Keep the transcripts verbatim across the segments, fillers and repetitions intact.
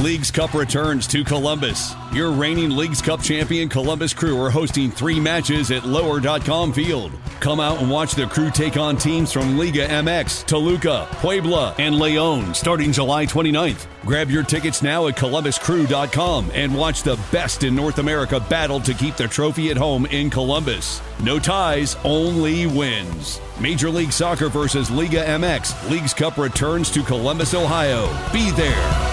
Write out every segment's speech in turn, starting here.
Leagues Cup returns to Columbus. Your reigning Leagues Cup champion Columbus Crew are hosting three matches at lower dot com Field. Come out and watch the Crew take on teams from Liga M X, Toluca, Puebla, and Leon starting July twenty-ninth. Grab your tickets now at columbus crew dot com and watch the best in North America battle to keep the trophy at home in Columbus. No ties, only wins. Major League Soccer versus Liga M X. Leagues Cup returns to Columbus, Ohio. Be there.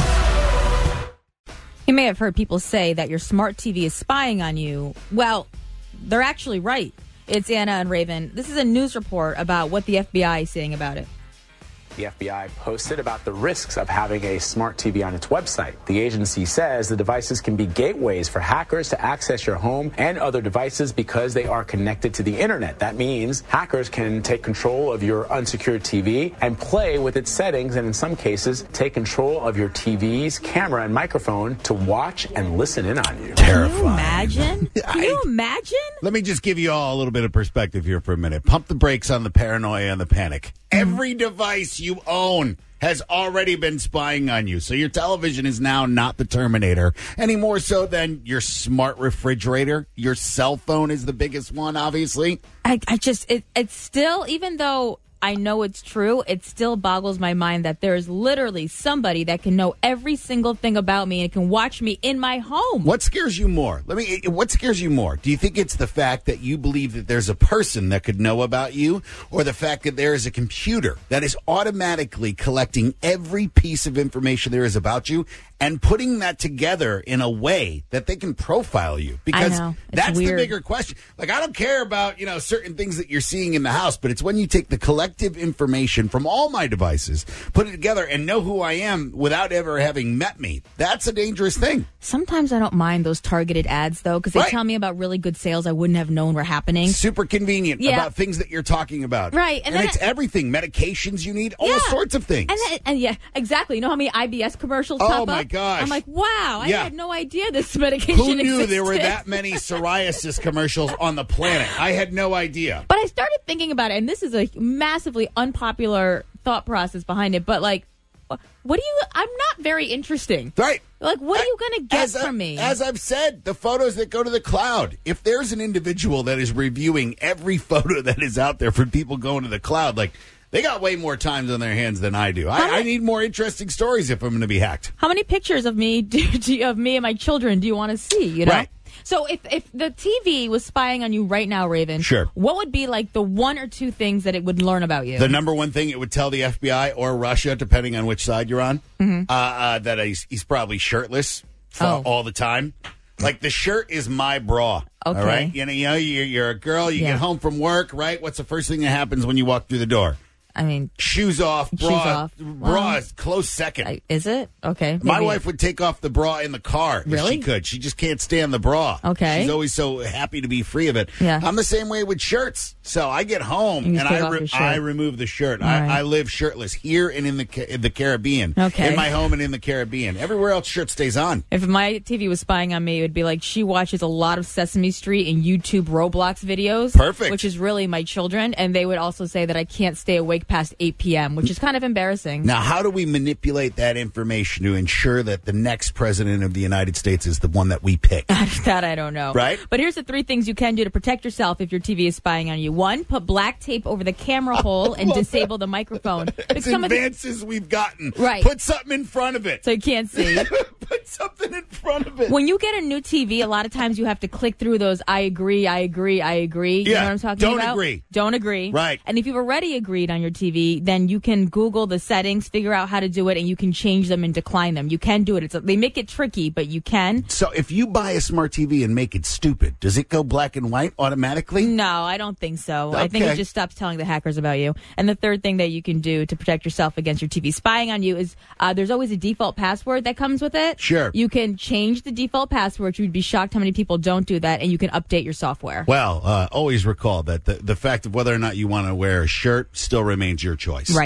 You may have heard people say that your smart T V is spying on you. Well, they're actually right. It's Anna and Raven. This is a news report about what the F B I is saying about it. The F B I posted about the risks of having a smart T V on its website. The agency says the devices can be gateways for hackers to access your home and other devices because they are connected to the internet. That means hackers can take control of your unsecured T V and play with its settings, and in some cases, take control of your T V's camera and microphone to watch and listen in on you. Terrifying. Can you imagine? Can you imagine? Let me just give you all a little bit of perspective here for a minute. Pump the brakes on the paranoia and the panic. Every device you own has already been spying on you. So your television is now not the Terminator any more so than your smart refrigerator. Your cell phone is the biggest one, obviously. I, I just, it, it's still, even though I know it's true, it still boggles my mind that there is literally somebody that can know every single thing about me and can watch me in my home. What scares you more? Let me. What scares you more? Do you think it's the fact that you believe that there's a person that could know about you, or the fact that there is a computer that is automatically collecting every piece of information there is about you and putting that together in a way that they can profile you? Because I know. It's that's weird. the bigger question. Like, I don't care about, you know, certain things that you're seeing in the house, but it's when you take the collective information from all my devices, put it together, and know who I am without ever having met me. That's a dangerous thing. Sometimes I don't mind those targeted ads, though, because they Right. tell me about really good sales I wouldn't have known were happening. Super convenient Yeah. about things that you're talking about. Right. And, And then it's I- everything. Medications you need, all Yeah. sorts of things. And, then, and yeah, exactly. You know how many I B S commercials Oh, pop up? my gosh. I'm like, wow, I Yeah. had no idea this medication Who knew existed. there were that many psoriasis commercials on the planet? I had no idea. But I started thinking about it, and this is a massively unpopular thought process behind it, but like, what do you, I'm not very interesting. Right. Like, what are you going to get As I- from me? As I've said, the photos that go to the cloud. If there's an individual that is reviewing every photo that is out there for people going to the cloud, like, they got way more times on their hands than I do. I, many- I need more interesting stories if I'm going to be hacked. How many pictures of me, do, do you, of me and my children do you want to see, you know? Right. So if, if the T V was spying on you right now, Raven, Sure. what would be like the one or two things that it would learn about you? The number one thing it would tell the F B I or Russia, depending on which side you're on, Mm-hmm. uh, uh, that he's, he's probably shirtless for, Oh. all the time. Like, the shirt is my bra. Okay. All right? You know, you know you're, you're a girl, you Yeah. get home from work, right? What's the first thing that happens when you walk through the door? I mean, Shoes off, bra, Shoes off. bra Well, is close second. I, is it? Okay. My maybe- wife would take off the bra in the car if Really? she could. She just can't stand the bra. Okay. She's always so happy to be free of it. Yeah. I'm the same way with shirts. So I get home You and just take I off re- your shirt. I remove the shirt. All I, right. I live shirtless here and in the Ca- in the Caribbean. Okay. In my home and in the Caribbean. Everywhere else, shirt stays on. If my T V was spying on me, it would be like she watches a lot of Sesame Street and YouTube Roblox videos. Perfect. Which is really my children. And they would also say that I can't stay awake past eight p.m., which is kind of embarrassing. Now, how do we manipulate that information to ensure that the next president of the United States is the one that we pick? That I don't know. Right. But here's the three things you can do to protect yourself if your T V is spying on you. One, put black tape over the camera hole and disable the microphone. It's Because some of the- advances we've gotten. Right. Put something in front of it. so you can't see. Put something in front of it. When you get a new T V, a lot of times you have to click through those I agree, I agree, I agree. You Yeah, know what I'm talking don't about? agree. Don't agree. Right. And if you've already agreed on your T V, then you can Google the settings, figure out how to do it, and you can change them and decline them. You can do it. It's They make it tricky, but you can. So if you buy a smart T V and make it stupid, does it go black and white automatically? No, I don't think so. I think Okay. it just stops telling the hackers about you. And the third thing that you can do to protect yourself against your T V spying on you is uh, there's always a default password that comes with it. Sure. You can change the default password. You'd be shocked how many people don't do that, and you can update your software. Well, uh, always recall that the, the fact of whether or not you want to wear a shirt still remains your choice. Right.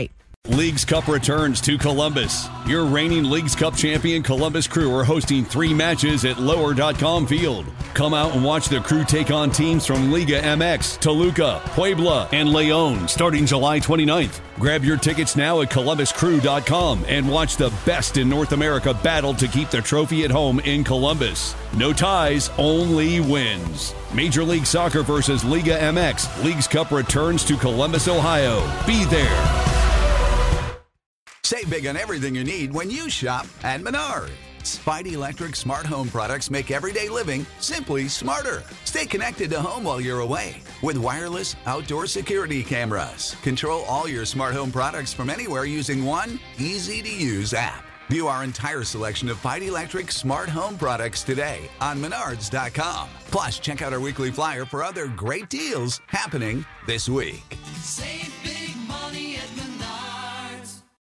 Leagues Cup returns to Columbus. Your reigning Leagues Cup champion Columbus Crew are hosting three matches at lower dot com field. Come out and watch the Crew take on teams from Liga M X, Toluca, Puebla, and Leon starting July twenty-ninth. Grab your tickets now at columbus crew dot com and watch the best in North America battle to keep the trophy at home in Columbus. No ties, only wins. Major League Soccer versus Liga M X. Leagues Cup returns to Columbus, Ohio. Be there. Save big on everything you need when you shop at Menards. Spidey Electric smart home products make everyday living simply smarter. Stay connected to home while you're away with wireless outdoor security cameras. Control all your smart home products from anywhere using one easy-to-use app. View our entire selection of Spidey Electric smart home products today on menards dot com. Plus, check out our weekly flyer for other great deals happening this week. Save